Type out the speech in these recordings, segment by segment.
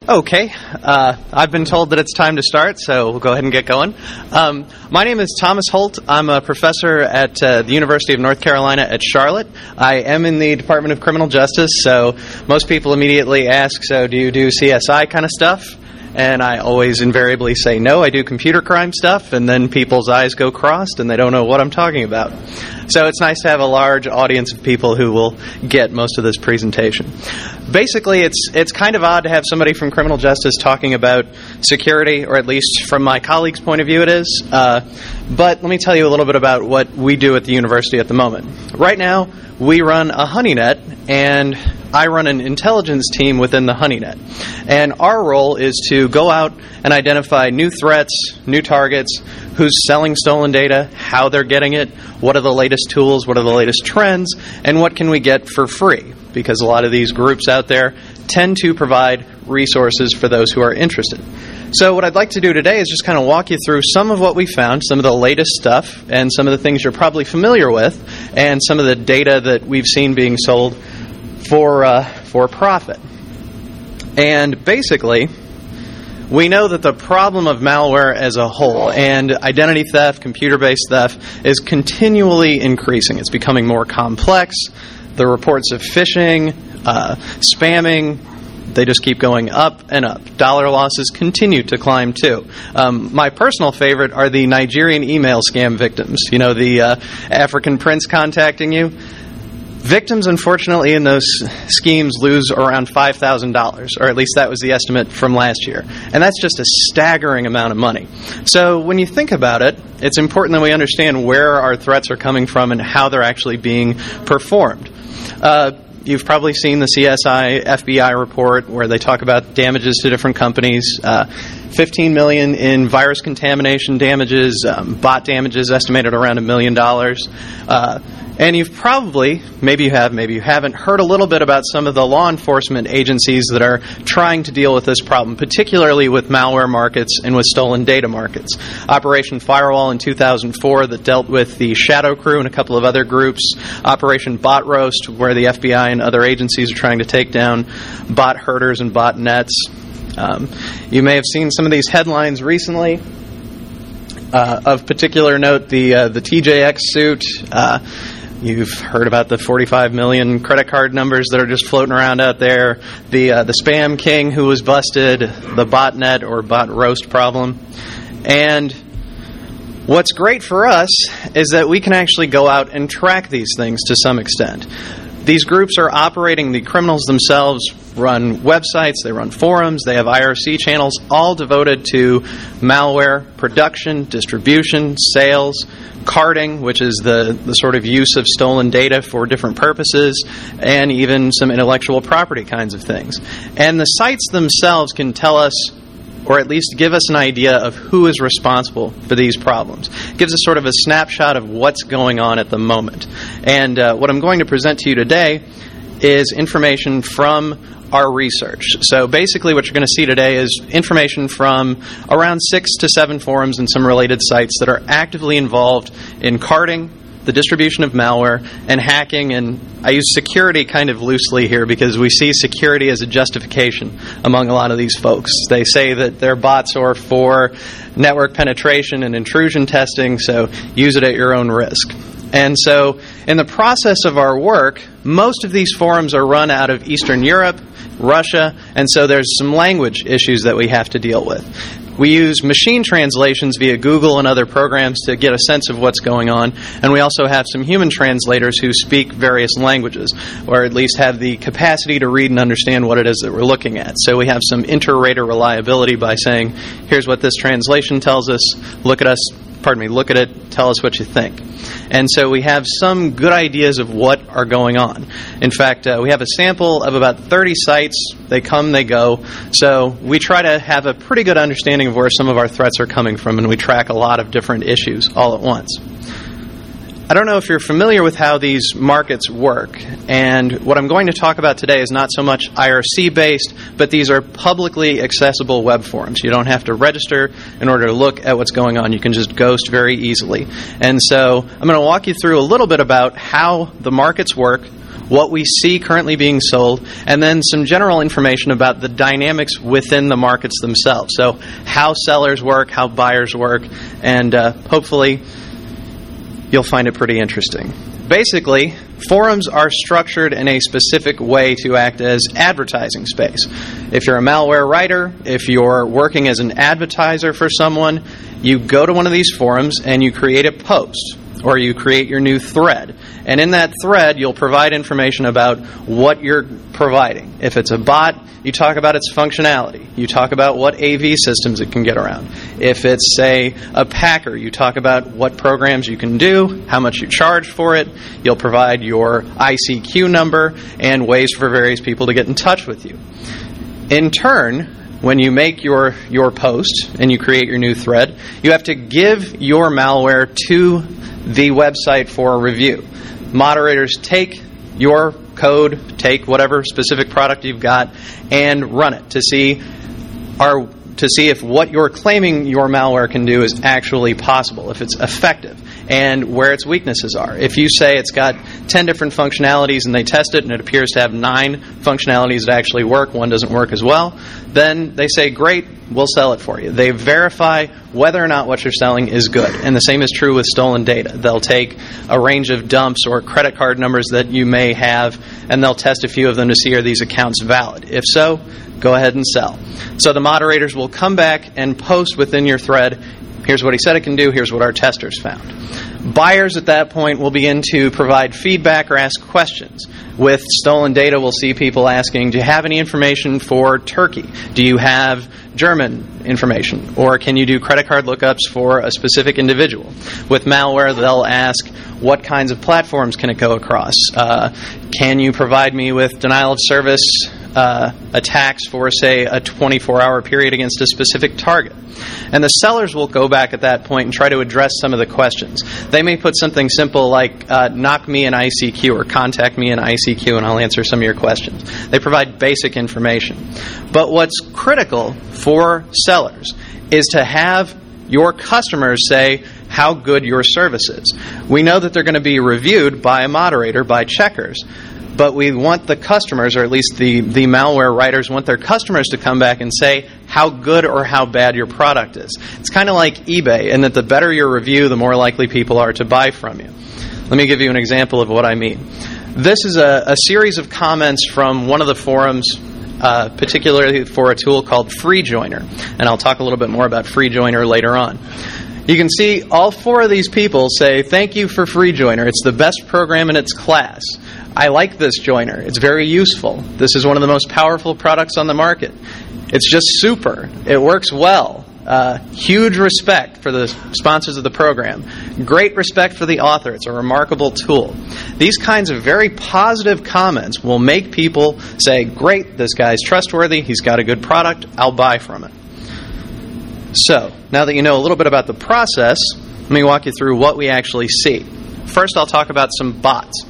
Okay, I've been told that it's time to start, so we'll go ahead and get going. My name is Thomas Holt. I'm a professor at the University of North Carolina at Charlotte. I am in the Department of Criminal Justice, so most people immediately ask, so do you do CSI kind of stuff? And I always invariably say, no, I do computer crime stuff, and then people's eyes go crossed and they don't know what I'm talking about. So it's nice to have a large audience of people who will get most of this presentation. Basically, it's kind of odd to have somebody from criminal justice talking about security, or at least from my colleague's point of view it is. But let me tell you a little bit about what we do at the university at the moment. Right now, we run a HoneyNet, and I run an intelligence team within the HoneyNet. And our role is to go out and identify new threats, new targets, who's selling stolen data, how they're getting it, what are the latest tools, what are the latest trends, and what can we get for free. Because a lot of these groups out there tend to provide resources for those who are interested. So what I'd like to do today is just kind of walk you through some of what we found, some of the latest stuff, and some of the things you're probably familiar with, and some of the data that we've seen being sold for profit. And basically, we know that the problem of malware as a whole and identity theft, computer-based theft, is continually increasing. It's becoming more complex. The reports of phishing, spamming, they just keep going up and up. Dollar losses continue to climb, too. My personal favorite are the Nigerian email scam victims. You know, the African prince contacting you. Victims, unfortunately, in those schemes lose around $5,000, or at least that was the estimate from last year. And that's just a staggering amount of money. So when you think about it, it's important that we understand where our threats are coming from and how they're actually being performed. You've probably seen the CSI FBI report where they talk about damages to different companies. $15 million in virus contamination damages, bot damages estimated around $1 million. And you've probably, maybe you have, maybe you haven't, heard a little bit about some of the law enforcement agencies that are trying to deal with this problem, particularly with malware markets and with stolen data markets. Operation Firewall in 2004 that dealt with the Shadow Crew and a couple of other groups. Operation Bot Roast, where the FBI and other agencies are trying to take down bot herders and bot nets. You may have seen some of these headlines recently. Of particular note, the TJX suit. You've heard about the 45 million credit card numbers that are just floating around out there. The spam king who was busted, the botnet or bot roast problem. And what's great for us is that we can actually go out and track these things to some extent. These groups are operating, the criminals themselves run websites, they run forums, they have IRC channels, all devoted to malware production, distribution, sales, carding, which is the sort of use of stolen data for different purposes, and even some intellectual property kinds of things. And the sites themselves can tell us, or at least give us an idea of who is responsible for these problems. It gives us sort of a snapshot of what's going on at the moment. And what I'm going to present to you today is information from our research. So basically what you're going to see today is information from around 6 to 7 forums and some related sites that are actively involved in carding, the distribution of malware, and hacking. And I use security kind of loosely here because we see security as a justification among a lot of these folks. They say that their bots are for network penetration and intrusion testing, so use it at your own risk. And so in the process of our work, most of these forums are run out of Eastern Europe, Russia, and so there's some language issues that we have to deal with. We use machine translations via Google and other programs to get a sense of what's going on, and we also have some human translators who speak various languages, or at least have the capacity to read and understand what it is that we're looking at. So we have some inter-rater reliability by saying, here's what this translation tells us, look at it, tell us what you think. And so we have some good ideas of what are going on. In fact, we have a sample of about 30 sites. They come, they go. So we try to have a pretty good understanding of where some of our threats are coming from, and we track a lot of different issues all at once. I don't know if you're familiar with how these markets work, and what I'm going to talk about today is not so much IRC-based, but these are publicly accessible web forums. You don't have to register in order to look at what's going on. You can just ghost very easily. And so I'm going to walk you through a little bit about how the markets work, what we see currently being sold, and then some general information about the dynamics within the markets themselves. So how sellers work, how buyers work, and hopefully you'll find it pretty interesting. Basically, forums are structured in a specific way to act as advertising space. If you're a malware writer, if you're working as an advertiser for someone, you go to one of these forums and you create a post, or you create your new thread. And in that thread, you'll provide information about what you're providing. If it's a bot, you talk about its functionality. You talk about what AV systems it can get around. If it's, say, a packer, you talk about what programs you can do, how much you charge for it. You'll provide your ICQ number and ways for various people to get in touch with you. In turn, when you make your post and you create your new thread, you have to give your malware to the website for a review. Moderators take your code, take whatever specific product you've got, and run it to see if what you're claiming your malware can do is actually possible, if it's effective, and where its weaknesses are. If you say it's got 10 different functionalities and they test it and it appears to have 9 functionalities that actually work, one doesn't work as well, then they say, great, we'll sell it for you. They verify whether or not what you're selling is good. And the same is true with stolen data. They'll take a range of dumps or credit card numbers that you may have, and they'll test a few of them to see are these accounts valid. If so, go ahead and sell. So the moderators will come back and post within your thread, here's what he said it can do, here's what our testers found. Buyers at that point will begin to provide feedback or ask questions. With stolen data, we'll see people asking, do you have any information for Turkey? Do you have German information? Or can you do credit card lookups for a specific individual? With malware, they'll ask, what kinds of platforms can it go across? Can you provide me with denial of service attacks for, say, a 24-hour period against a specific target? And the sellers will go back at that point and try to address some of the questions. They may put something simple like, knock me an ICQ or contact me in ICQ and I'll answer some of your questions. They provide basic information. But what's critical for sellers is to have your customers say how good your service is. We know that they're going to be reviewed by a moderator, by checkers. But we want the customers, or at least the malware writers, want their customers to come back and say how good or how bad your product is. It's kind of like eBay, in that the better your review, the more likely people are to buy from you. Let me give you an example of what I mean. This is a series of comments from one of the forums, particularly for a tool called FreeJoiner. And I'll talk a little bit more about FreeJoiner later on. You can see all 4 of these people say, thank you for FreeJoiner. It's the best program in its class. I like this joiner. It's very useful. This is one of the most powerful products on the market. It's just super. It works well. Huge respect for the sponsors of the program. Great respect for the author. It's a remarkable tool. These kinds of very positive comments will make people say, great, this guy's trustworthy. He's got a good product. I'll buy from it. So, now that you know a little bit about the process, let me walk you through what we actually see. First, I'll talk about some bots.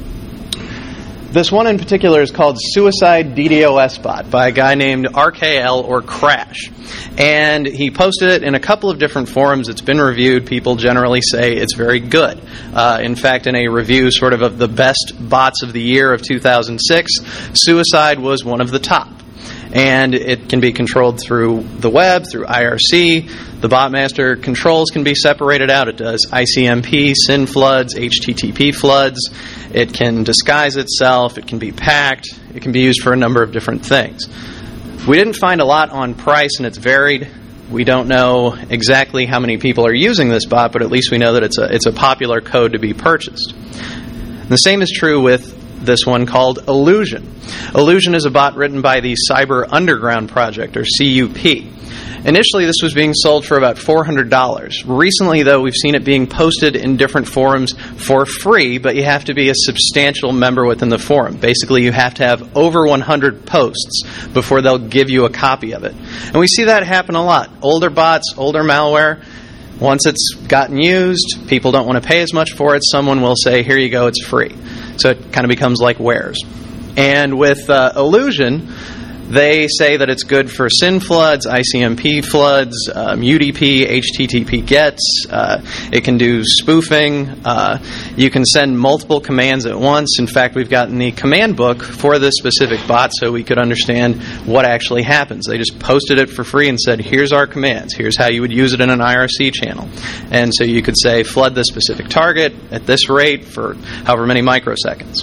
This one in particular is called Suicide DDoS Bot by a guy named RKL or Crash. And he posted it in a couple of different forums. It's been reviewed. People generally say it's very good. In fact, in a review sort of the best bots of the year of 2006, Suicide was one of the top. And it can be controlled through the web, through IRC. The botmaster controls can be separated out. It does ICMP, SYN floods, HTTP floods. It can disguise itself. It can be packed. It can be used for a number of different things. We didn't find a lot on price, and it's varied. We don't know exactly how many people are using this bot, but at least we know that it's a popular code to be purchased. And the same is true with this one called Illusion. Illusion is a bot written by the Cyber Underground Project, or CUP. Initially, this was being sold for about $400. Recently, though, we've seen it being posted in different forums for free, but you have to be a substantial member within the forum. Basically, you have to have over 100 posts before they'll give you a copy of it. And we see that happen a lot. Older bots, older malware, once it's gotten used, people don't want to pay as much for it. Someone will say, here you go, it's free. So it kind of becomes like wares. And with Illusion, They say that it's good for SYN floods, ICMP floods, UDP, HTTP gets. It can do spoofing. You can send multiple commands at once. In fact, we've gotten the command book for this specific bot so we could understand what actually happens. They just posted it for free and said, here's our commands. Here's how you would use it in an IRC channel. And so you could say, flood this specific target at this rate for however many microseconds.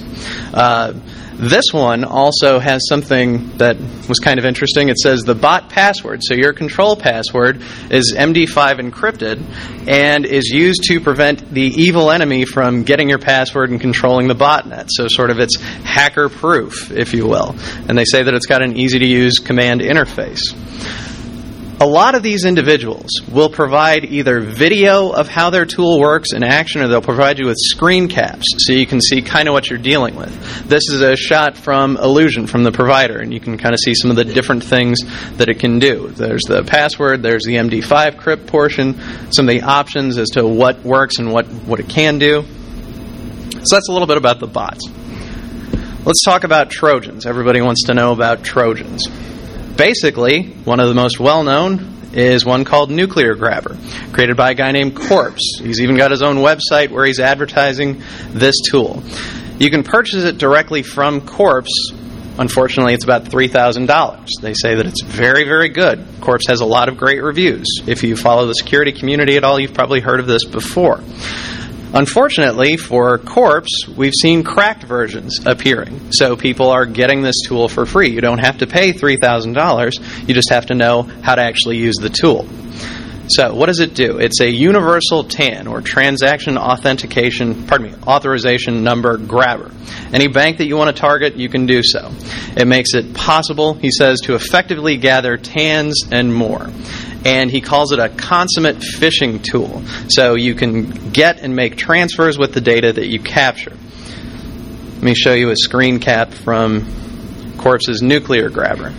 This one also has something that was kind of interesting. It says the bot password, so your control password, is MD5 encrypted and is used to prevent the evil enemy from getting your password and controlling the botnet. So sort of it's hacker-proof, if you will. And they say that it's got an easy-to-use command interface. A lot of these individuals will provide either video of how their tool works in action, or they'll provide you with screen caps so you can see kind of what you're dealing with. This is a shot from Illusion, from the provider, and you can kind of see some of the different things that it can do. There's the password, there's the MD5 crypt portion, some of the options as to what works and what it can do. So that's a little bit about the bots. Let's talk about Trojans. Everybody wants to know about Trojans. Basically, one of the most well-known is one called Nuclear Grabber, created by a guy named Corpse. He's even got his own website where he's advertising this tool. You can purchase it directly from Corpse. Unfortunately, it's about $3,000. They say that it's very, very good. Corpse has a lot of great reviews. If you follow the security community at all, you've probably heard of this before. Unfortunately, for Corpse, we've seen cracked versions appearing. So people are getting this tool for free. You don't have to pay $3,000. You just have to know how to actually use the tool. So what does it do? It's a universal TAN, or transaction authorization number grabber. Any bank that you want to target, you can do so. It makes it possible, he says, to effectively gather TANs and more. And he calls it a consummate phishing tool. So you can get and make transfers with the data that you capture. Let me show you a screen cap from Corpse's Nuclear Grabber.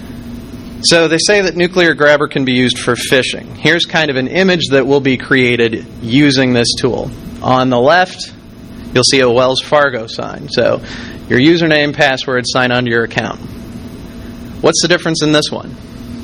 So they say that Nuclear Grabber can be used for phishing. Here's kind of an image that will be created using this tool. On the left, you'll see a Wells Fargo sign. So your username, password, sign on to your account. What's the difference in this one?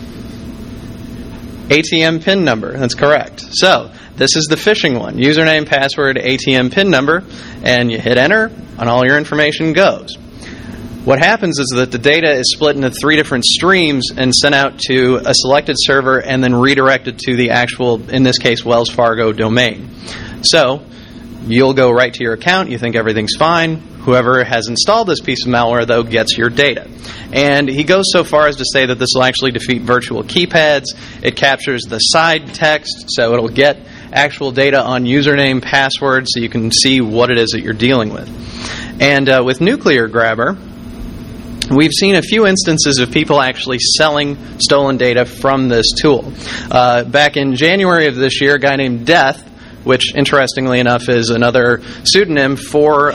ATM PIN number. That's correct. So this is the phishing one. Username, password, ATM PIN number, and you hit enter, and all your information goes. What happens is that the data is split into 3 different streams and sent out to a selected server and then redirected to the actual, in this case, Wells Fargo domain. So you'll go right to your account. You think everything's fine. Whoever has installed this piece of malware, though, gets your data. And he goes so far as to say that this will actually defeat virtual keypads. It captures the side text, so it'll get actual data on username, password, so you can see what it is that you're dealing with. And with Nuclear Grabber, we've seen a few instances of people actually selling stolen data from this tool. Back in January of this year, a guy named Death, which, interestingly enough, is another pseudonym for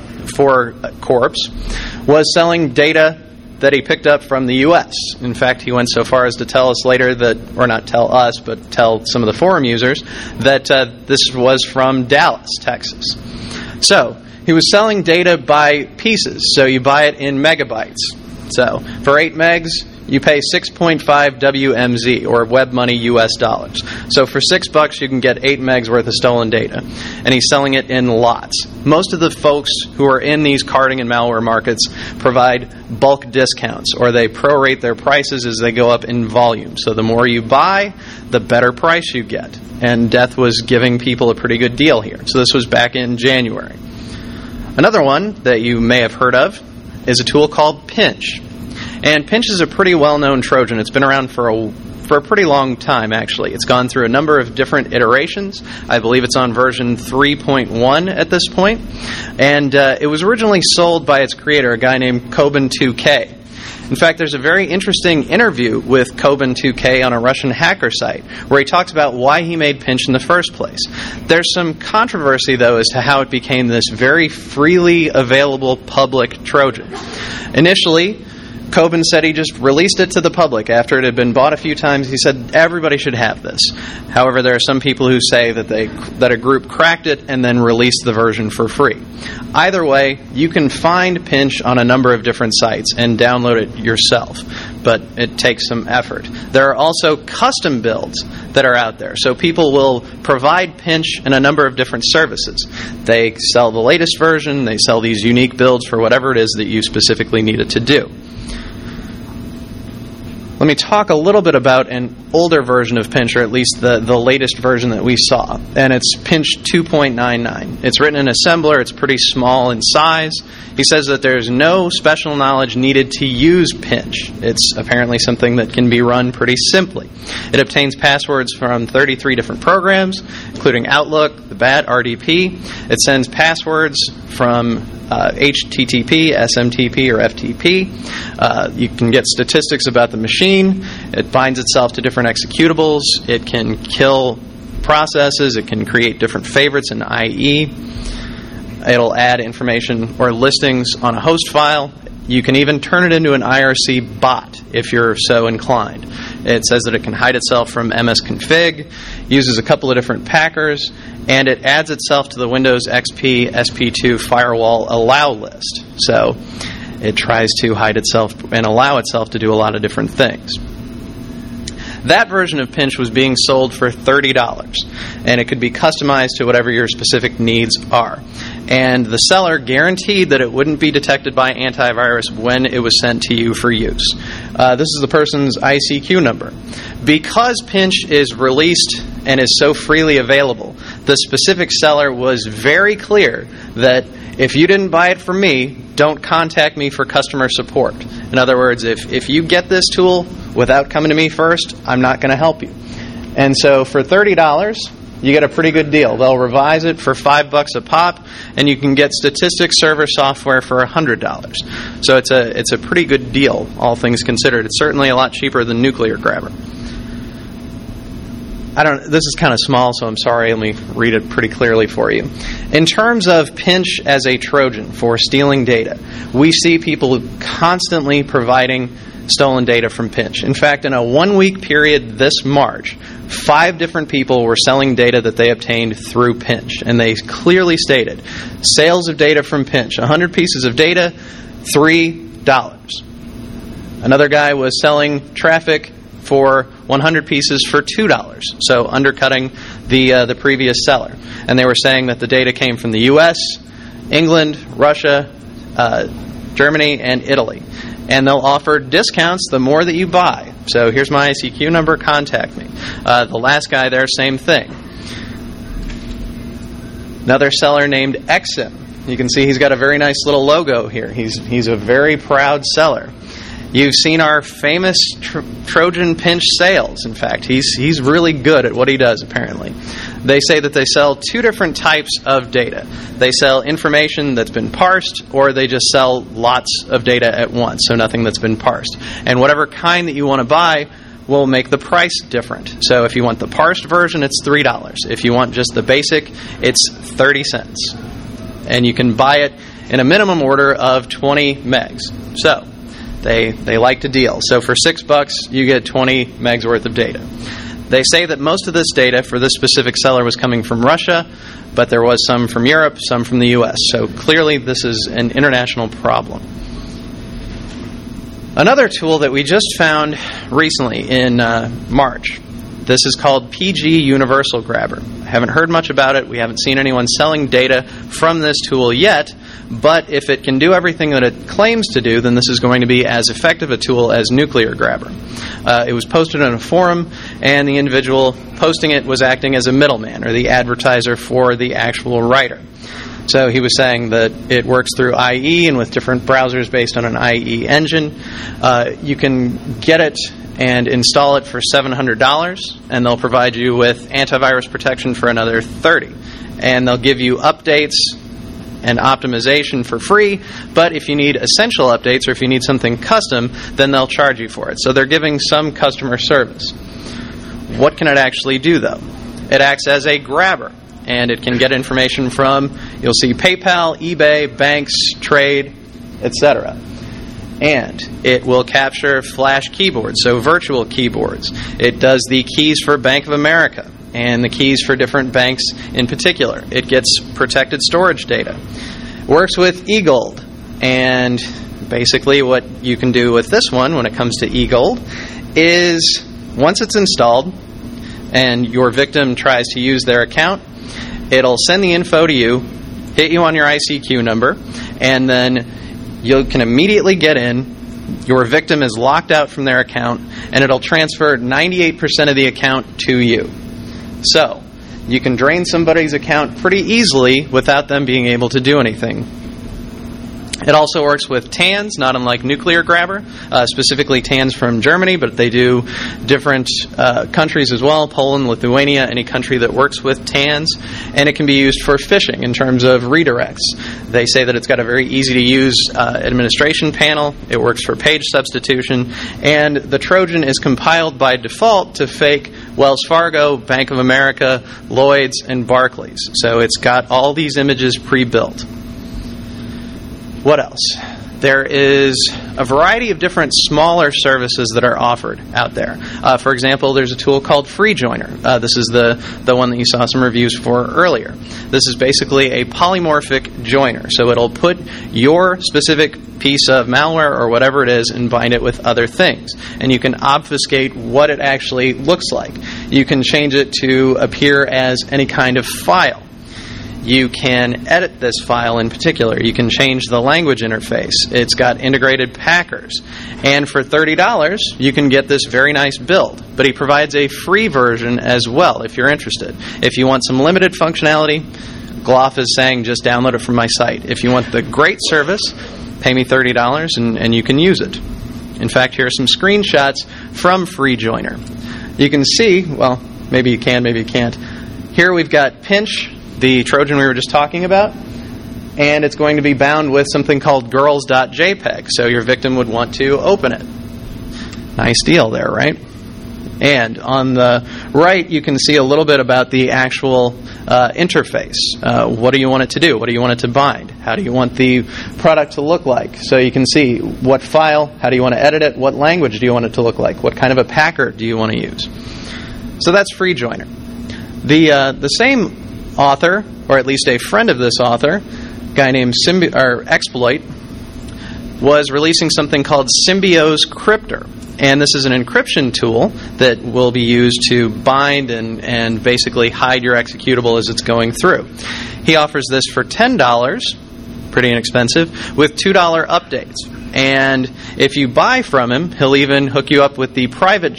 Corpse, was selling data that he picked up from the U.S. In fact, he went so far as to tell us later that, or not tell us, but tell some of the forum users, that this was from Dallas, Texas. So he was selling data by pieces, so you buy it in megabytes. So for 8 megs, you pay 6.5 WMZ, or web money US dollars. So for $6, you can get 8 megs worth of stolen data. And he's selling it in lots. Most of the folks who are in these carding and malware markets provide bulk discounts, or they prorate their prices as they go up in volume. So the more you buy, the better price you get. And Death was giving people a pretty good deal here. So this was back in January. Another one that you may have heard of is a tool called Pinch. And Pinch is a pretty well-known Trojan. It's been around for a pretty long time, actually. It's gone through a number of different iterations. I believe it's on version 3.1 at this point. And it was originally sold by its creator, a guy named Koban2K. In fact, there's a very interesting interview with Koban2K on a Russian hacker site where he talks about why he made Pinch in the first place. There's some controversy, though, as to how it became this very freely available public Trojan. Initially, Kobin said he just released it to the public after it had been bought a few times. He said everybody should have this. However, there are some people who say that a group cracked it and then released the version for free. Either way, you can find Pinch on a number of different sites and download it yourself, but it takes some effort. There are also custom builds that are out there. So people will provide Pinch in a number of different services. They sell the latest version, they sell these unique builds for whatever it is that you specifically need it to do. Let me talk a little bit about an older version of Pinch, or at least the latest version that we saw, and it's Pinch 2.99. It's written in assembler, it's pretty small in size. He says that there's no special knowledge needed to use Pinch. It's apparently something that can be run pretty simply. It obtains passwords from 33 different programs, including Outlook, the BAT, RDP. It sends passwords from HTTP, SMTP, or FTP. You can get statistics about the machine. It binds itself to different executables. It can kill processes. It can create different favorites in IE. It'll add information or listings on a host file. You can even turn it into an IRC bot if you're so inclined. It says that it can hide itself from msconfig, uses a couple of different packers, and it adds itself to the Windows XP SP2 firewall allow list. So it tries to hide itself and allow itself to do a lot of different things. That version of Pinch was being sold for $30, and it could be customized to whatever your specific needs are. And the seller guaranteed that it wouldn't be detected by antivirus when it was sent to you for use. This is the person's ICQ number. Because Pinch is released and is so freely available, the specific seller was very clear that if you didn't buy it from me, don't contact me for customer support. In other words, if you get this tool without coming to me first, I'm not going to help you. And so for $30, you get a pretty good deal. They'll revise it for $5 a pop, and you can get statistics server software for $100. So it's a pretty good deal, all things considered. It's certainly a lot cheaper than Nuclear Grabber. This is kind of small, so I'm sorry. Let me read it pretty clearly for you. In terms of Pinch as a Trojan for stealing data, we see people constantly providing stolen data from Pinch. In fact, in a 1-week period this March, 5 different people were selling data that they obtained through Pinch. And they clearly stated, sales of data from Pinch, 100 pieces of data, $3. Another guy was selling traffic for 100 pieces for $2, so undercutting the previous seller. And they were saying that the data came from the U.S., England, Russia, Germany, and Italy. And they'll offer discounts the more that you buy. So here's my ICQ number, contact me. The last guy there, same thing. Another seller named Exim. You can see he's got a very nice little logo here. He's a very proud seller. You've seen our famous Trojan Pinch sales. In fact, he's really good at what he does, apparently. They say that they sell 2 different types of data. They sell information that's been parsed, or they just sell lots of data at once, so nothing that's been parsed. And whatever kind that you want to buy will make the price different. So if you want the parsed version, it's $3. If you want just the basic, it's 30 cents. And you can buy it in a minimum order of 20 megs. So They like to deal. So for $6, you get 20 megs worth of data. They say that most of this data for this specific seller was coming from Russia, but there was some from Europe, some from the U.S. So clearly this is an international problem. Another tool that we just found recently in March, this is called PG Universal Grabber. I haven't heard much about it. We haven't seen anyone selling data from this tool yet. But if it can do everything that it claims to do, then this is going to be as effective a tool as Nuclear Grabber. It was posted on a forum, and the individual posting it was acting as a middleman, or the advertiser for the actual writer. So he was saying that it works through IE and with different browsers based on an IE engine. You can get it and install it for $700, and they'll provide you with antivirus protection for another $30. And they'll give you updates and optimization for free, but if you need essential updates or if you need something custom, then they'll charge you for it. So they're giving some customer service. What can it actually do, though? It acts as a grabber, and it can get information from, you'll see PayPal, eBay, banks, trade, etc. And it will capture flash keyboards, so virtual keyboards. It does the keys for Bank of America and the keys for different banks in particular. It gets protected storage data. Works with eGold. And basically what you can do with this one when it comes to eGold is once it's installed and your victim tries to use their account, it'll send the info to you, hit you on your ICQ number, and then you can immediately get in. Your victim is locked out from their account, and it'll transfer 98% of the account to you. So, you can drain somebody's account pretty easily without them being able to do anything. It also works with TANs, not unlike Nuclear Grabber, specifically TANs from Germany, but they do different countries as well, Poland, Lithuania, any country that works with TANs, and it can be used for phishing in terms of redirects. They say that it's got a very easy-to-use administration panel, it works for page substitution, and the Trojan is compiled by default to fake Wells Fargo, Bank of America, Lloyd's, and Barclays. So it's got all these images pre-built. What else? There is a variety of different smaller services that are offered out there. For example, there's a tool called FreeJoiner. This is the one that you saw some reviews for earlier. This is basically a polymorphic joiner. So it'll put your specific piece of malware or whatever it is and bind it with other things. And you can obfuscate what it actually looks like. You can change it to appear as any kind of file. You can edit this file in particular. You can change the language interface. It's got integrated packers. And for $30, you can get this very nice build. But he provides a free version as well if you're interested. If you want some limited functionality, Gloff is saying just download it from my site. If you want the great service, pay me $30 and you can use it. In fact, here are some screenshots from FreeJoiner. You can see, well, maybe you can, maybe you can't. Here we've got Pinch, the Trojan we were just talking about, and it's going to be bound with something called girls.jpg, so your victim would want to open it. Nice deal there, right? And on the right, you can see a little bit about the actual interface. What do you want it to do? What do you want it to bind? How do you want the product to look like? So you can see what file, how do you want to edit it, what language do you want it to look like, what kind of a packer do you want to use. So that's FreeJoiner. The same author, or at least a friend of this author, a guy named Exploit, was releasing something called Symbiose Cryptor. And this is an encryption tool that will be used to bind and basically hide your executable as it's going through. He offers this for $10, pretty inexpensive, with $2 updates. And if you buy from him, he'll even hook you up with the private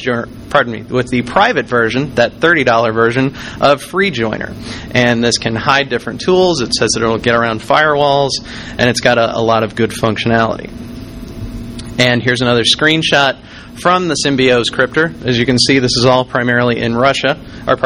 version, that $30 version of FreeJoiner. And this can hide different tools. It says that it'll get around firewalls, and it's got a lot of good functionality. And here's another screenshot from the Symbiose Cryptor. As you can see, this is all primarily in Russian,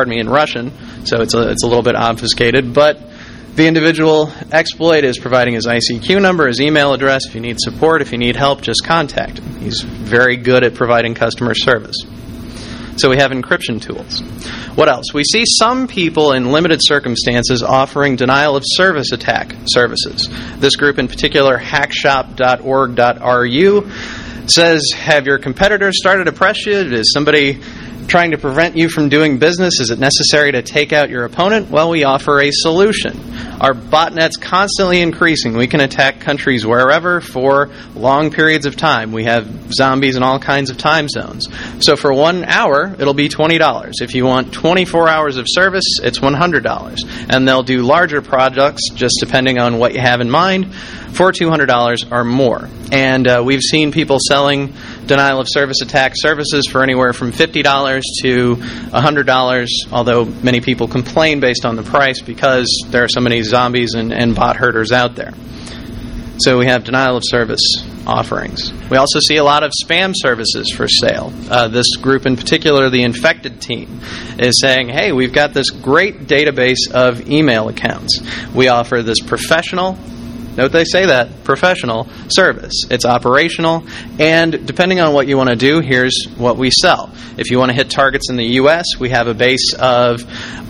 so it's a little bit obfuscated, but the individual exploit is providing his ICQ number, his email address. If you need support, if you need help, just contact him. He's very good at providing customer service. So we have encryption tools. What else? We see some people in limited circumstances offering denial of service attack services. This group in particular, hackshop.org.ru, says, have your competitors started to press you? Is somebody trying to prevent you from doing business? Is it necessary to take out your opponent? Well, we offer a solution. Our botnet's constantly increasing. We can attack countries wherever for long periods of time. We have zombies in all kinds of time zones. So for 1 hour, it'll be $20. If you want 24 hours of service, it's $100. And they'll do larger projects, just depending on what you have in mind, for $200 or more. And we've seen people selling denial of service attack services for anywhere from $50 to $100, although many people complain based on the price because there are so many zombies and bot herders out there. So we have denial of service offerings. We also see a lot of spam services for sale. This group in particular, the Infected team, is saying, hey, we've got this great database of email accounts. We offer this professional, note they say that, professional service. It's operational, and depending on what you want to do, here's what we sell. If you want to hit targets in the U.S., we have a base of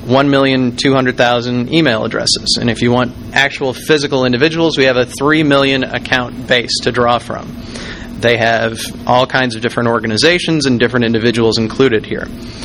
1,200,000 email addresses. And if you want actual physical individuals, we have a 3 million account base to draw from. They have all kinds of different organizations and different individuals included here.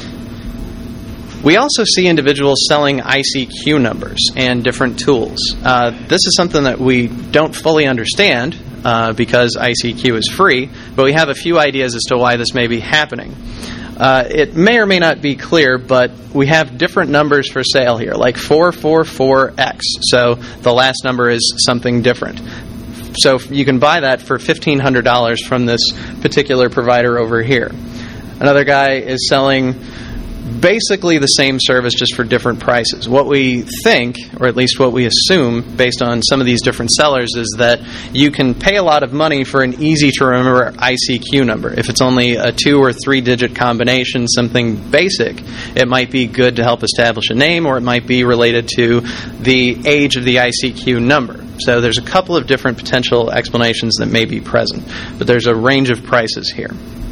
We also see individuals selling ICQ numbers and different tools. This is something that we don't fully understand because ICQ is free, but we have a few ideas as to why this may be happening. It may or may not be clear, but we have different numbers for sale here, like 444X. So the last number is something different. So you can buy that for $1,500 from this particular provider over here. Another guy is selling basically the same service, just for different prices. What we think, or at least what we assume based on some of these different sellers, is that you can pay a lot of money for an easy-to-remember ICQ number. If it's only a 2 or 3 digit combination, something basic, it might be good to help establish a name, or it might be related to the age of the ICQ number. So there's a couple of different potential explanations that may be present, but there's a range of prices here.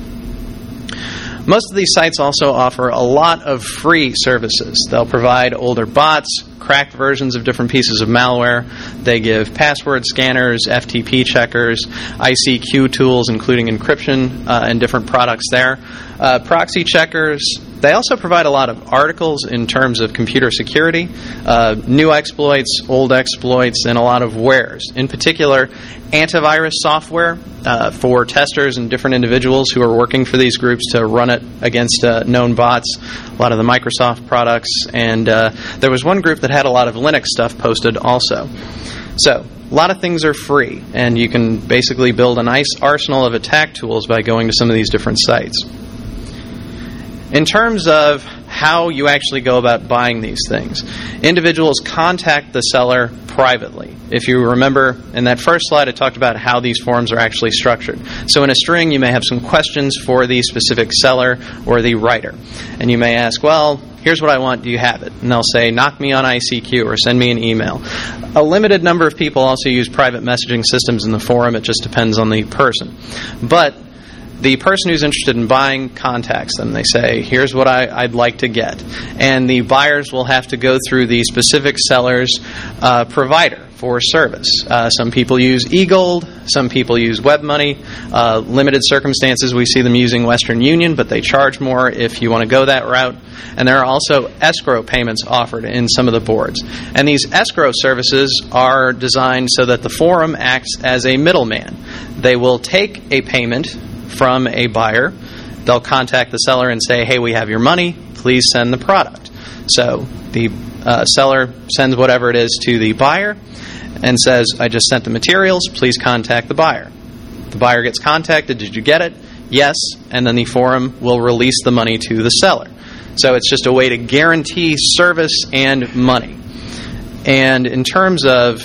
Most of these sites also offer a lot of free services. They'll provide older bots, cracked versions of different pieces of malware. They give password scanners, FTP checkers, ICQ tools, including encryption and different products there. Proxy checkers. They also provide a lot of articles in terms of computer security, new exploits, old exploits, and a lot of wares. In particular, antivirus software for testers and different individuals who are working for these groups to run it against known bots, a lot of the Microsoft products, and there was one group that had a lot of Linux stuff posted also. So, a lot of things are free, and you can basically build a nice arsenal of attack tools by going to some of these different sites. In terms of how you actually go about buying these things, individuals contact the seller privately. If you remember, in that first slide, I talked about how these forms are actually structured. So in a string, you may have some questions for the specific seller or the writer. And you may ask, well, here's what I want, do you have it? And they'll say, knock me on ICQ or send me an email. A limited number of people also use private messaging systems in the forum. It just depends on the person. But the person who's interested in buying contacts them. They say, here's what I'd like to get. And the buyers will have to go through the specific seller's provider for service. Some people use eGold. Some people use WebMoney. Limited circumstances, we see them using Western Union, but they charge more if you want to go that route. And there are also escrow payments offered in some of the boards. And these escrow services are designed so that the forum acts as a middleman. They will take a payment from a buyer. They'll contact the seller and say, hey, we have your money, please send the product. So the seller sends whatever it is to the buyer and says, I just sent the materials, please contact the buyer. The buyer gets contacted, did you get it? Yes, and then the forum will release the money to the seller. So it's just a way to guarantee service and money. And in terms of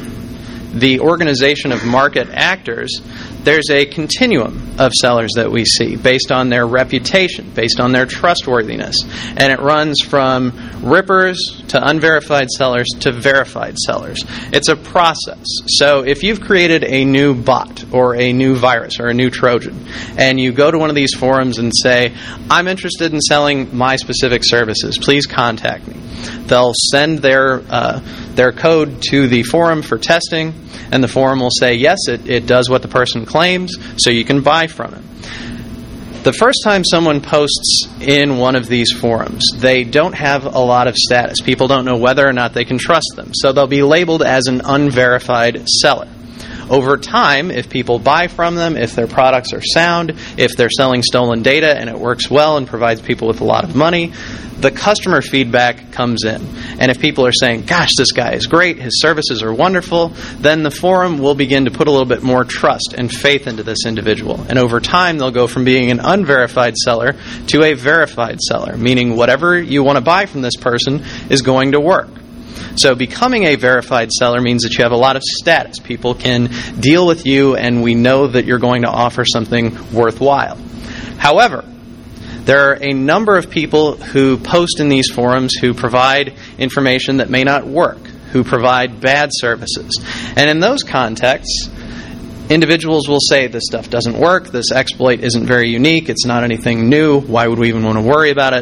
the organization of market actors, there's a continuum of sellers that we see based on their reputation, based on their trustworthiness. And it runs from rippers to unverified sellers to verified sellers. It's a process. So if you've created a new bot or a new virus or a new Trojan, and you go to one of these forums and say, I'm interested in selling my specific services, please contact me. They'll send their code to the forum for testing, and the forum will say, yes, it does what the person claims, so you can buy from it. The first time someone posts in one of these forums, they don't have a lot of status. People don't know whether or not they can trust them, so they'll be labeled as an unverified seller. Over time, if people buy from them, if their products are sound, if they're selling stolen data and it works well and provides people with a lot of money, the customer feedback comes in. And if people are saying, gosh, this guy is great, his services are wonderful, then the forum will begin to put a little bit more trust and faith into this individual. And over time, they'll go from being an unverified seller to a verified seller, meaning whatever you want to buy from this person is going to work. So becoming a verified seller means that you have a lot of status. People can deal with you, and we know that you're going to offer something worthwhile. However, there are a number of people who post in these forums who provide information that may not work, who provide bad services. And in those contexts, individuals will say, this stuff doesn't work, this exploit isn't very unique, it's not anything new, why would we even want to worry about it?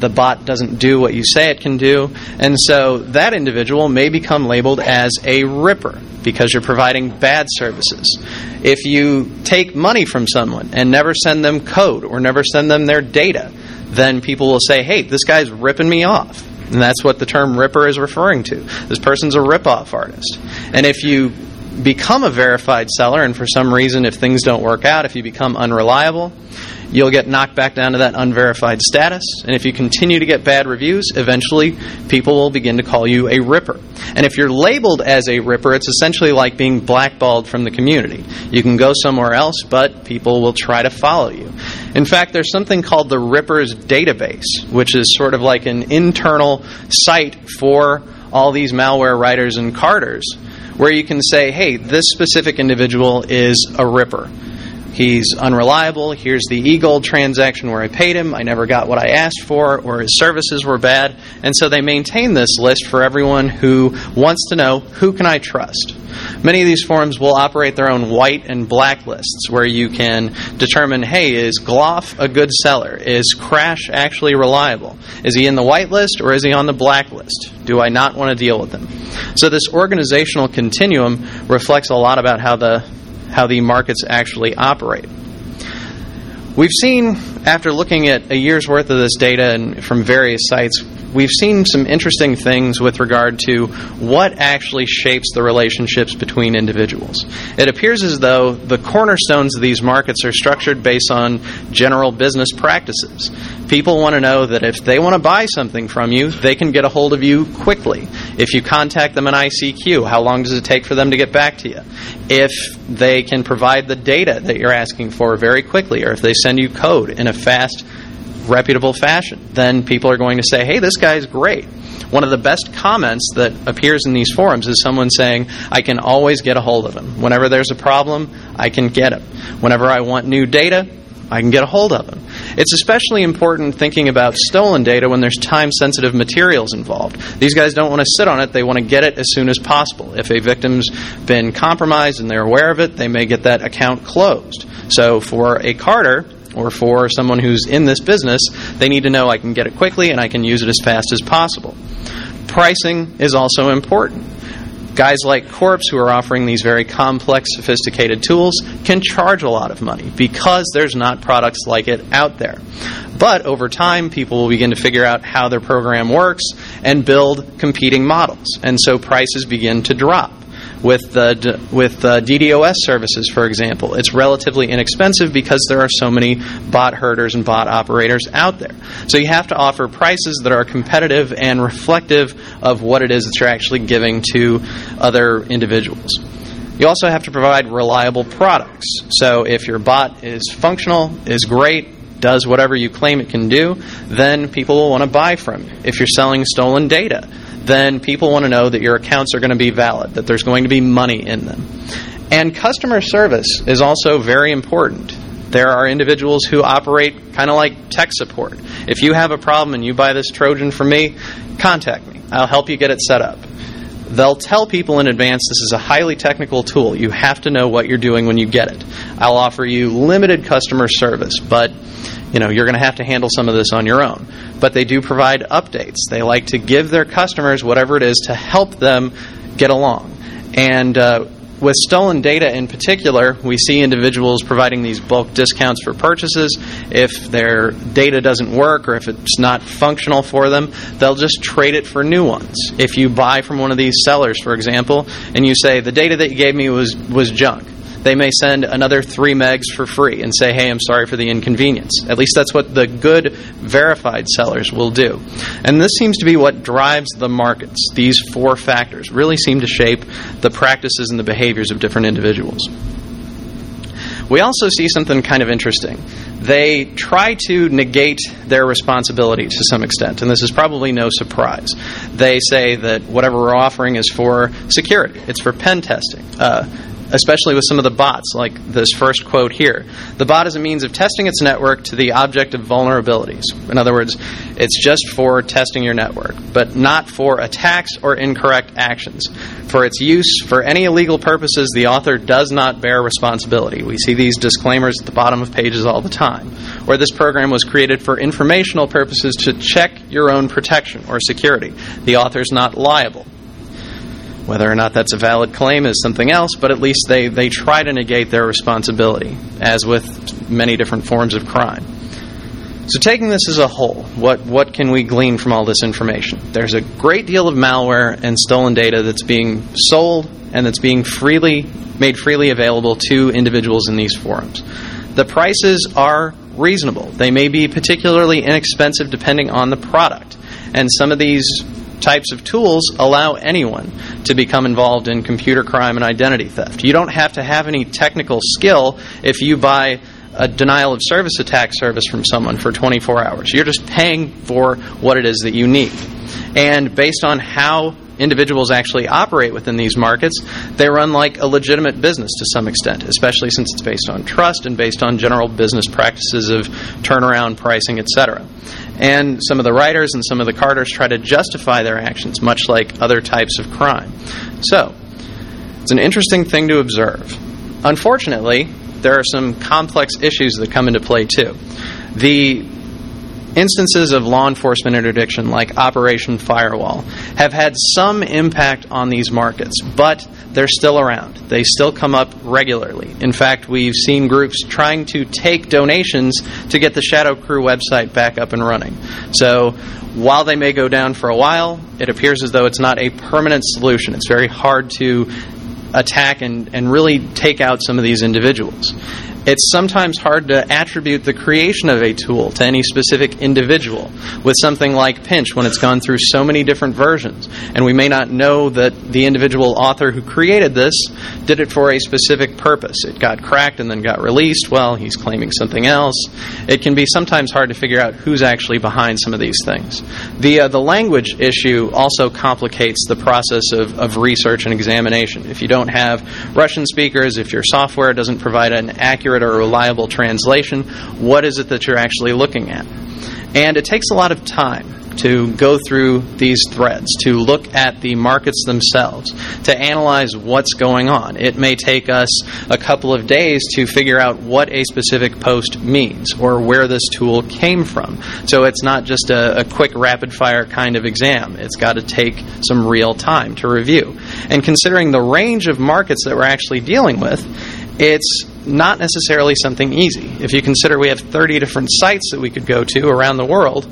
the bot doesn't do what you say it can do, and so that individual may become labeled as a ripper because you're providing bad services. If you take money from someone and never send them code or never send them their data, then people will say, hey, this guy's ripping me off. And that's what the term ripper is referring to. This person's a rip-off artist. And if you become a verified seller, and for some reason, if things don't work out, if you become unreliable, you'll get knocked back down to that unverified status. And if you continue to get bad reviews, eventually people will begin to call you a ripper. And if you're labeled as a ripper, it's essentially like being blackballed from the community. You can go somewhere else, but people will try to follow you. In fact, there's something called the Rippers Database, which is sort of like an internal site for all these malware writers and carders, where you can say, hey, this specific individual is a ripper. He's unreliable. Here's the eGold transaction where I paid him. I never got what I asked for, or his services were bad. And so they maintain this list for everyone who wants to know, who can I trust? Many of these forums will operate their own white and black lists where you can determine, hey, is Gloff a good seller? Is Crash actually reliable? Is he in the white list or is he on the black list? Do I not want to deal with him? So this organizational continuum reflects a lot about how the markets actually operate. We've seen, after looking at a year's worth of this data and from various sites, we've seen some interesting things with regard to what actually shapes the relationships between individuals. It appears as though the cornerstones of these markets are structured based on general business practices. People want to know that if they want to buy something from you, they can get a hold of you quickly. If you contact them in ICQ, how long does it take for them to get back to you? If they can provide the data that you're asking for very quickly, or if they send you code in a fast, reputable fashion, then people are going to say, hey, this guy's great. One of the best comments that appears in these forums is someone saying, I can always get a hold of him. Whenever there's a problem, I can get him. Whenever I want new data, I can get a hold of him. It's especially important thinking about stolen data when there's time-sensitive materials involved. These guys don't want to sit on it. They want to get it as soon as possible. If a victim's been compromised and they're aware of it, they may get that account closed. So for a carder, or for someone who's in this business, they need to know I can get it quickly and I can use it as fast as possible. Pricing is also important. Guys like Corpse, who are offering these very complex, sophisticated tools, can charge a lot of money because there's not products like it out there. But over time, people will begin to figure out how their program works and build competing models. And so prices begin to drop. With DDoS services, for example, it's relatively inexpensive because there are so many bot herders and bot operators out there. So you have to offer prices that are competitive and reflective of what it is that you're actually giving to other individuals. You also have to provide reliable products. So if your bot is functional, is great, does whatever you claim it can do, then people will want to buy from you. If you're selling stolen data, then people want to know that your accounts are going to be valid, that there's going to be money in them. And customer service is also very important. There are individuals who operate kind of like tech support. If you have a problem and you buy this Trojan from me, contact me. I'll help you get it set up. They'll tell people in advance this is a highly technical tool. You have to know what you're doing when you get it. I'll offer you limited customer service, but you're going to have to handle some of this on your own. But they do provide updates. They like to give their customers whatever it is to help them get along. And with stolen data in particular, we see individuals providing these bulk discounts for purchases. If their data doesn't work or if it's not functional for them, they'll just trade it for new ones. If you buy from one of these sellers, for example, and you say, the data that you gave me was junk, they may send another 3 megs for free and say, hey, I'm sorry for the inconvenience. At least that's what the good verified sellers will do. And this seems to be what drives the markets. These 4 factors really seem to shape the practices and the behaviors of different individuals. We also see something kind of interesting. They try to negate their responsibility to some extent, and this is probably no surprise. They say that whatever we're offering is for security. It's for pen testing. especially with some of the bots, like this first quote here. The bot is a means of testing its network to the object of vulnerabilities. In other words, it's just for testing your network, but not for attacks or incorrect actions. For its use for any illegal purposes, the author does not bear responsibility. We see these disclaimers at the bottom of pages all the time. Or this program was created for informational purposes to check your own protection or security. The author's not liable. Whether or not that's a valid claim is something else, but at least they try to negate their responsibility, as with many different forms of crime. So taking this as a whole, what can we glean from all this information? There's a great deal of malware and stolen data that's being sold and that's being made freely available to individuals in these forums. The prices are reasonable. They may be particularly inexpensive depending on the product. And some of these types of tools allow anyone to become involved in computer crime and identity theft. You don't have to have any technical skill if you buy a denial of service attack service from someone for 24 hours. You're just paying for what it is that you need. And based on how individuals actually operate within these markets, they run like a legitimate business to some extent, especially since it's based on trust and based on general business practices of turnaround pricing, etc. And some of the writers and some of the carters try to justify their actions, much like other types of crime. So, it's an interesting thing to observe. Unfortunately, there are some complex issues that come into play too. The instances of law enforcement interdiction, like Operation Firewall, have had some impact on these markets, but they're still around. They still come up regularly. In fact, we've seen groups trying to take donations to get the Shadow Crew website back up and running. So while they may go down for a while, it appears as though it's not a permanent solution. It's very hard to attack and really take out some of these individuals. It's sometimes hard to attribute the creation of a tool to any specific individual with something like Pinch when it's gone through so many different versions. And we may not know that the individual author who created this did it for a specific purpose. It got cracked and then got released. Well, he's claiming something else. It can be sometimes hard to figure out who's actually behind some of these things. The language issue also complicates the process of research and examination. If you don't have Russian speakers, if your software doesn't provide an accurate or reliable translation, what is it that you're actually looking at? And it takes a lot of time to go through these threads, to look at the markets themselves, to analyze what's going on. It may take us a couple of days to figure out what a specific post means or where this tool came from. So it's not just a quick rapid-fire kind of exam. It's got to take some real time to review. And considering the range of markets that we're actually dealing with, it's not necessarily something easy. If you consider we have 30 different sites that we could go to around the world,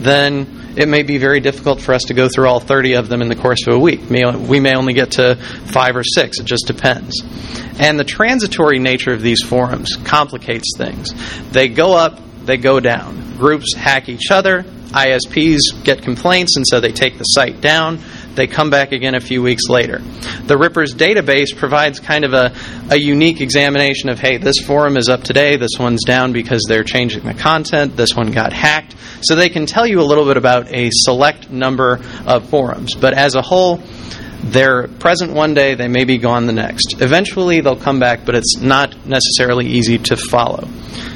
then it may be very difficult for us to go through all 30 of them in the course of a week. We may only get to 5 or 6. It just depends. And the transitory nature of these forums complicates things. They go up, they go down. Groups hack each other. ISPs get complaints, and so they take the site down. They come back again a few weeks later. The Rippers database provides kind of a unique examination of, hey, this forum is up today, this one's down because they're changing the content, this one got hacked. So they can tell you a little bit about a select number of forums. But as a whole, they're present one day, they may be gone the next. Eventually they'll come back, but it's not necessarily easy to follow.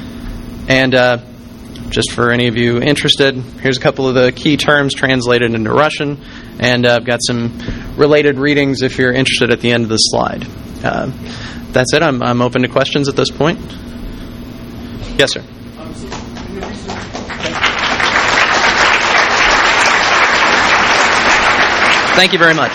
And just for any of you interested, here's a couple of the key terms translated into Russian, and I've got some related readings if you're interested at the end of the slide. That's it. I'm open to questions at this point. Yes, sir. Thank you very much.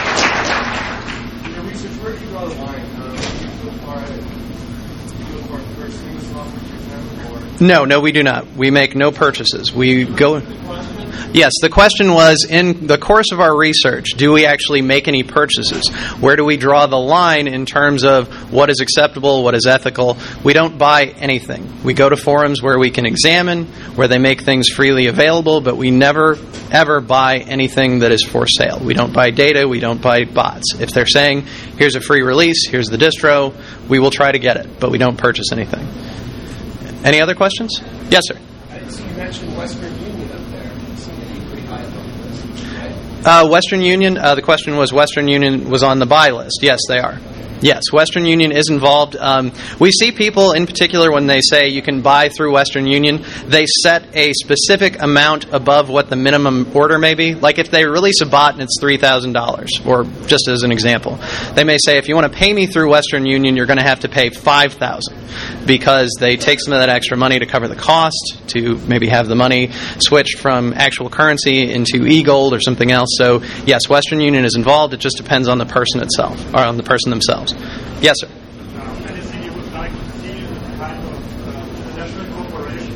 No, we do not. We make no purchases. We go... Yes, the question was, in the course of our research, do we actually make any purchases? Where do we draw the line in terms of what is acceptable, what is ethical? We don't buy anything. We go to forums where we can examine, where they make things freely available, but we never, ever buy anything that is for sale. We don't buy data, we don't buy bots. If they're saying, here's a free release, here's the distro, we will try to get it, but we don't purchase anything. Any other questions? Yes, sir. So you mentioned Western Union up there. It seemed to be pretty high on the list, right? Western Union, the question was Western Union was on the buy list. Yes, they are. Yes, Western Union is involved. We see people, in particular, when they say you can buy through Western Union, they set a specific amount above what the minimum order may be. Like if they release a bot and it's $3,000, or just as an example, they may say, if you want to pay me through Western Union, you're going to have to pay $5,000, because they take some of that extra money to cover the cost, to maybe have the money switched from actual currency into e-gold or something else. So yes, Western Union is involved. It just depends on the person itself, or on the person themselves. Yes, sir. Anything you would like to see in the kind of international cooperation?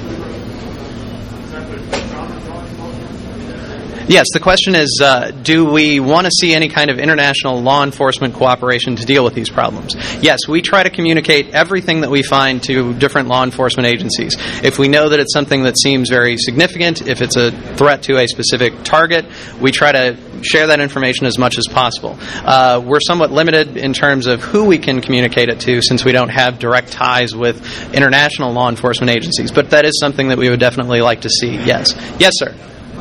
Is that the Yes, the question is, do we want to see any kind of international law enforcement cooperation to deal with these problems? Yes, we try to communicate everything that we find to different law enforcement agencies. If we know that it's something that seems very significant, if it's a threat to a specific target, we try to share that information as much as possible. We're somewhat limited in terms of who we can communicate it to, since we don't have direct ties with international law enforcement agencies. But that is something that we would definitely like to see, yes. Yes, sir.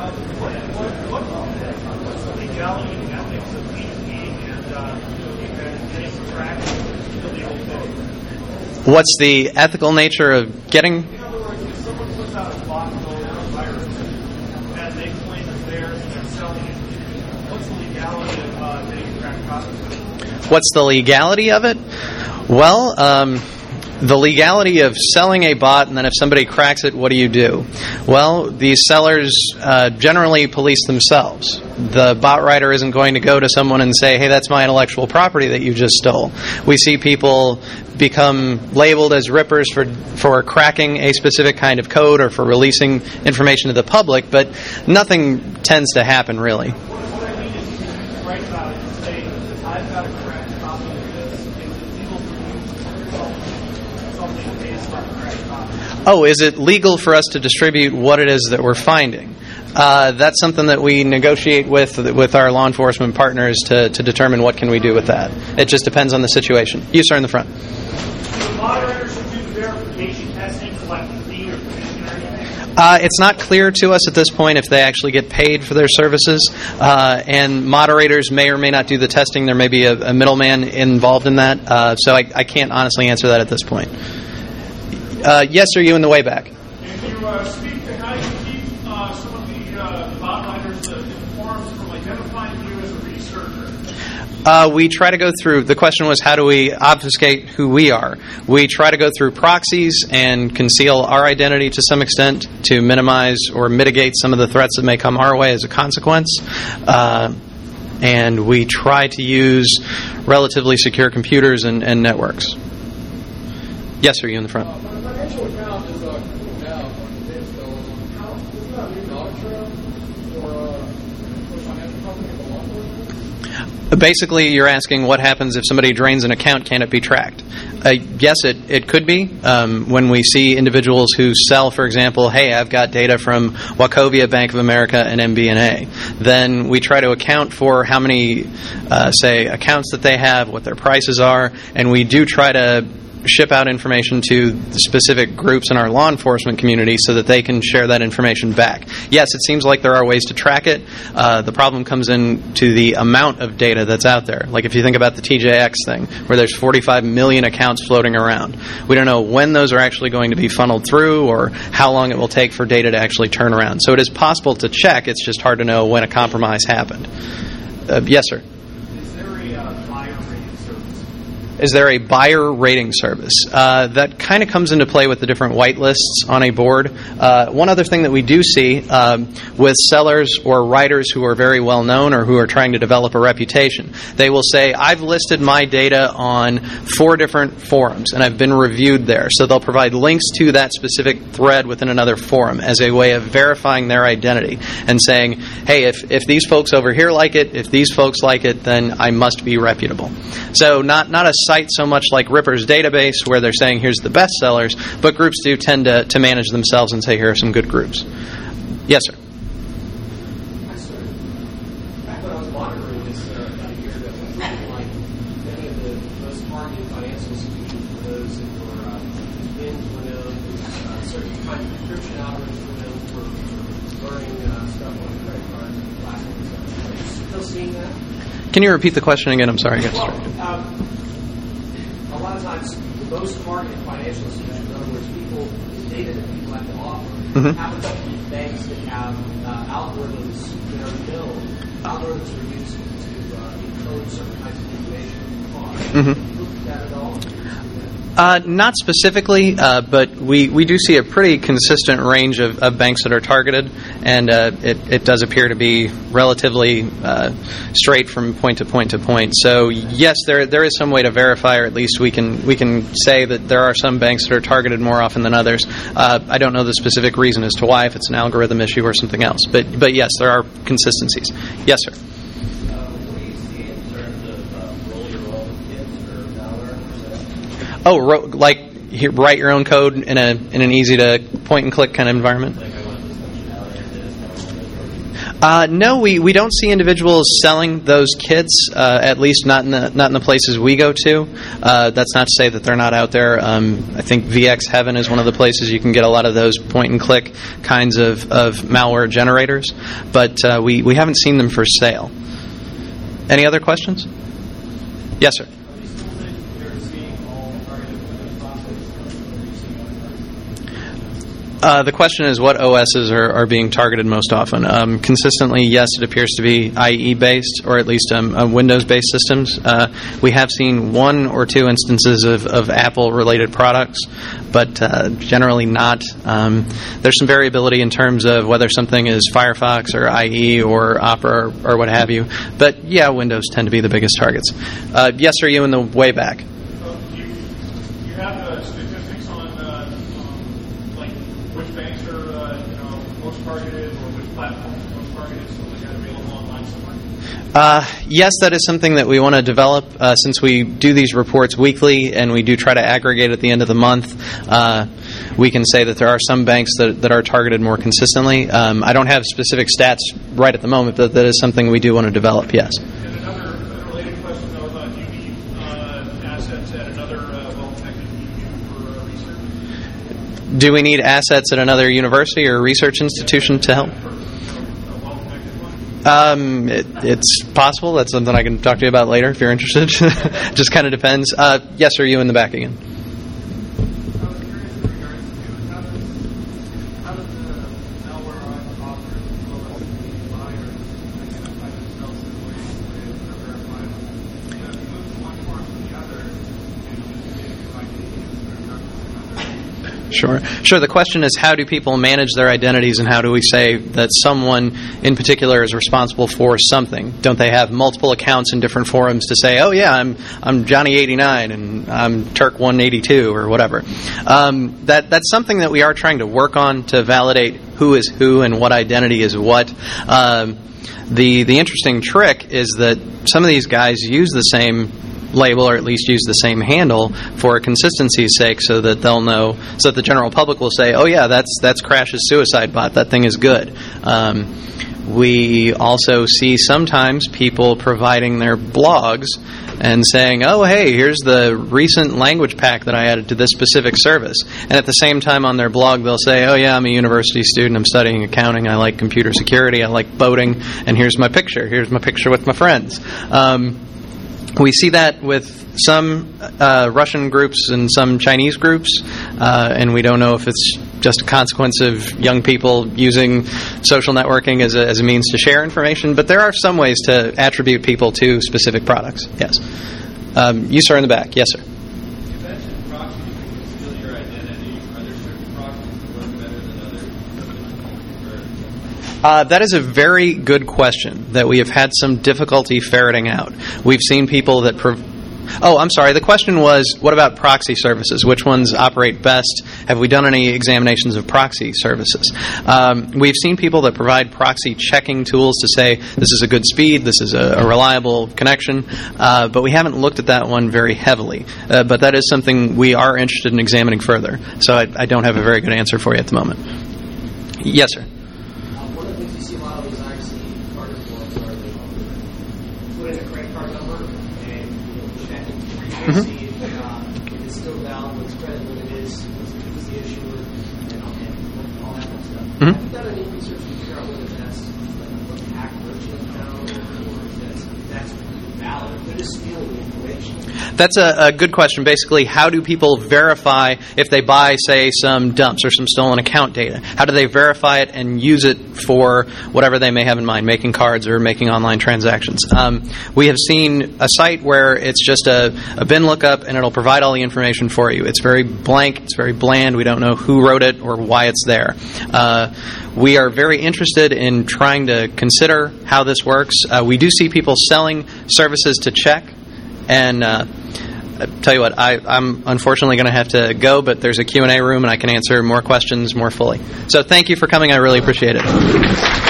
What's the ethical nature of getting? In other words, if someone puts out a bot code or a virus and they claim it's theirs and they're selling it, what's the legality of getting cracked copies? What's the legality of it? Well, the legality of selling a bot, and then if somebody cracks it, what do you do? Well, these sellers generally police themselves. The bot writer isn't going to go to someone and say, hey, that's my intellectual property that you just stole. We see people become labeled as rippers for cracking a specific kind of code or for releasing information to the public, but nothing tends to happen, really. What I mean is, you can write about it and say, I've got a cracked copy of this. It's illegal for you to something based on a cracked copy. Oh, is it legal for us to distribute what it is that we're finding? That's something that we negotiate with our law enforcement partners to determine what can we do with that. It just depends on the situation. You, sir, in the front. The moderators should do verification testing for like fee or commission or anything? It's not clear to us at this point if they actually get paid for their services, and moderators may or may not do the testing. There may be a middleman involved in that, so I can't honestly answer that at this point. Yes, sir, you in the way back. Can you speak to how you keep some of the bot writers informed from identifying you as a researcher? We try to go through, the question was, how do we obfuscate who we are? We try to go through proxies and conceal our identity to some extent to minimize or mitigate some of the threats that may come our way as a consequence. And we try to use relatively secure computers and networks. Yes, sir, you in the front. My financial account is cooling down on the days ago. Isn't that a new doctrine for financial company and law enforcement? Basically, you're asking what happens if somebody drains an account, can it be tracked? Yes, it could be. When we see individuals who sell, for example, hey, I've got data from Wachovia, Bank of America, and MBNA, then we try to account for how many, say, accounts that they have, what their prices are, and we do try to ship out information to the specific groups in our law enforcement community so that they can share that information back. Yes, it seems like there are ways to track it. The problem comes in to the amount of data that's out there. Like if you think about the TJX thing, where there's 45 million accounts floating around. We don't know when those are actually going to be funneled through or how long it will take for data to actually turn around. So it is possible to check. It's just hard to know when a compromise happened. Yes, sir. Is there a buyer rating service? That kind of comes into play with the different whitelists on a board. One other thing that we do see with sellers or writers who are very well known or who are trying to develop a reputation, they will say, I've listed my data on 4 different forums and I've been reviewed there. So they'll provide links to that specific thread within another forum as a way of verifying their identity and saying, hey, if these folks over here like it, if these folks like it, then I must be reputable. So not a site so much like Ripper's database where they're saying here's the best sellers, but groups do tend to manage themselves and say here are some good groups. Yes, sir. Hi, sir. Back when I was monitoring this about a year ago, it looked like many of the most targeted financial institutions were those that were BINs were known, certain kinds of encryption algorithms were known for learning stuff on credit cards and plastic and stuff. Are you still seeing that? Can you repeat the question again? I'm sorry, I got distracted. most targeted financial institutions, in other words, people, the data that people have to offer, happen to be banks that have algorithms that are built, algorithms that are used to encode certain kinds of information in the car. Have you looked at that at all? Not specifically, but we do see a pretty consistent range of banks that are targeted, and it does appear to be relatively straight from point to point to point. So yes, there is some way to verify, or at least we can say that there are some banks that are targeted more often than others. I don't know the specific reason as to why, if it's an algorithm issue or something else, but yes, there are consistencies. Yes, sir. Oh, like write your own code in an easy to point and click kind of environment. No, we don't see individuals selling those kits. At least not in the places we go to. That's not to say that they're not out there. I think VX Heaven is one of the places you can get a lot of those point and click kinds of malware generators, but we haven't seen them for sale. Any other questions? Yes, sir. The question is what OSs are being targeted most often. Consistently, yes, it appears to be IE-based, or at least Windows-based systems. We have seen one or two instances of Apple-related products, but generally not. There's some variability in terms of whether something is Firefox or IE or Opera or what have you. But yeah, Windows tend to be the biggest targets. Yes, sir, you in the way back. Do you have statistics on like which banks are most targeted, or which platforms are most targeted, so they got available online somewhere? Yes, that is something that we want to develop since we do these reports weekly and we do try to aggregate at the end of the month. We can say that there are some banks that are targeted more consistently. I don't have specific stats right at the moment, but that is something we do want to develop, yes. And another related question, though, do you need assets at another well-connected for research? Do we need assets at another university or research institution to help? It's possible. That's something I can talk to you about later if you're interested. Just kind of depends. Yes, sir, you in the back again. Sure. The question is, how do people manage their identities, and how do we say that someone in particular is responsible for something? Don't they have multiple accounts in different forums to say, oh yeah, I'm Johnny89 and I'm Turk182 or whatever? That's something that we are trying to work on to validate who is who and what identity is what. The interesting trick is that some of these guys use the same label, or at least use the same handle for consistency's sake, so that they'll know, so that the general public will say, oh yeah, that's Crash's suicide bot, that thing is good. We also see sometimes people providing their blogs and saying, oh hey, here's the recent language pack that I added to this specific service, and at the same time on their blog they'll say, oh yeah, I'm a university student, I'm studying accounting, I like computer security, I like boating, and here's my picture with my friends. We see that with some Russian groups and some Chinese groups, and we don't know if it's just a consequence of young people using social networking as a means to share information, but there are some ways to attribute people to specific products. Yes. You, sir, in the back. Yes, sir. You mentioned proxies that can steal your identity. Are there certain proxies that work better than others? That is a very good question that we have had some difficulty ferreting out. We've seen people that... I'm sorry. The question was, what about proxy services? Which ones operate best? Have we done any examinations of proxy services? We've seen people that provide proxy checking tools to say, this is a good speed, this is a reliable connection, but we haven't looked at that one very heavily. But that is something we are interested in examining further. So I don't have a very good answer for you at the moment. Yes, sir. One of the things you see a lot of these IRC card forms are they put in a credit card number and check and see if it's still valid, what's credit, what it is, who's the issuer, and all that kind of stuff. Have you done any research to figure out whether that's like a hack virtual account or if that's valid, or if they're just stealing the information? That's a good question. Basically, how do people verify if they buy, say, some dumps or some stolen account data? How do they verify it and use it for whatever they may have in mind, making cards or making online transactions? We have seen a site where it's just a bin lookup and it'll provide all the information for you. It's very blank. It's very bland. We don't know who wrote it or why it's there. We are very interested in trying to consider how this works. We do see people selling services to check, and tell you what, I'm unfortunately going to have to go, but there's a Q&A room and I can answer more questions more fully. So thank you for coming. I really appreciate it.